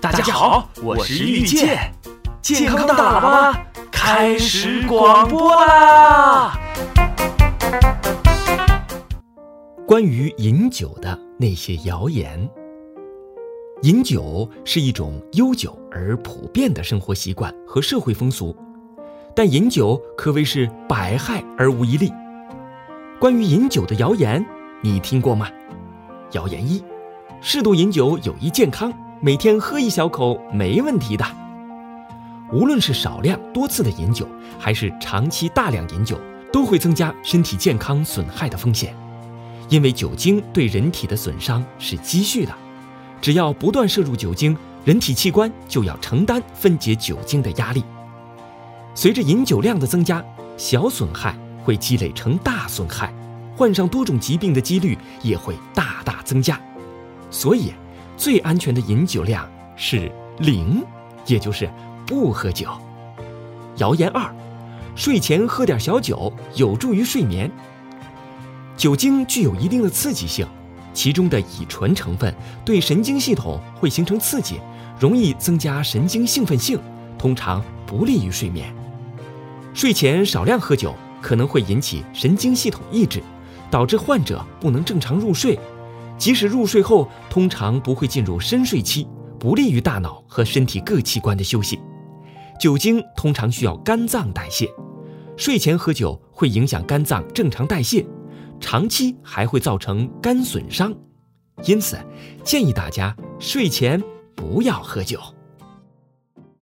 大家好，我是遇见，健康大喇叭开始广播啦！ 关于饮酒的那些谣言。饮酒是一种悠久而普遍的生活习惯和社会风俗，但饮酒可谓是百害而无一利。关于饮酒的谣言，你听过吗？谣言一：适度饮酒有益健康，每天喝一小口没问题的。无论是少量多次的饮酒，还是长期大量饮酒，都会增加身体健康损害的风险。因为酒精对人体的损伤是积蓄的，只要不断摄入酒精，人体器官就要承担分解酒精的压力。随着饮酒量的增加，小损害会积累成大损害，患上多种疾病的几率也会大大增加。所以最安全的饮酒量是0，也就是不喝酒。谣言2：睡前喝点小酒有助于睡眠。酒精具有一定的刺激性，其中的乙醇成分对神经系统会形成刺激，容易增加神经兴奋性，通常不利于睡眠。睡前少量喝酒可能会引起神经系统抑制，导致患者不能正常入睡，即使入睡后通常不会进入深睡期，不利于大脑和身体各器官的休息。酒精通常需要肝脏代谢，睡前喝酒会影响肝脏正常代谢，长期还会造成肝损伤，因此建议大家睡前不要喝酒。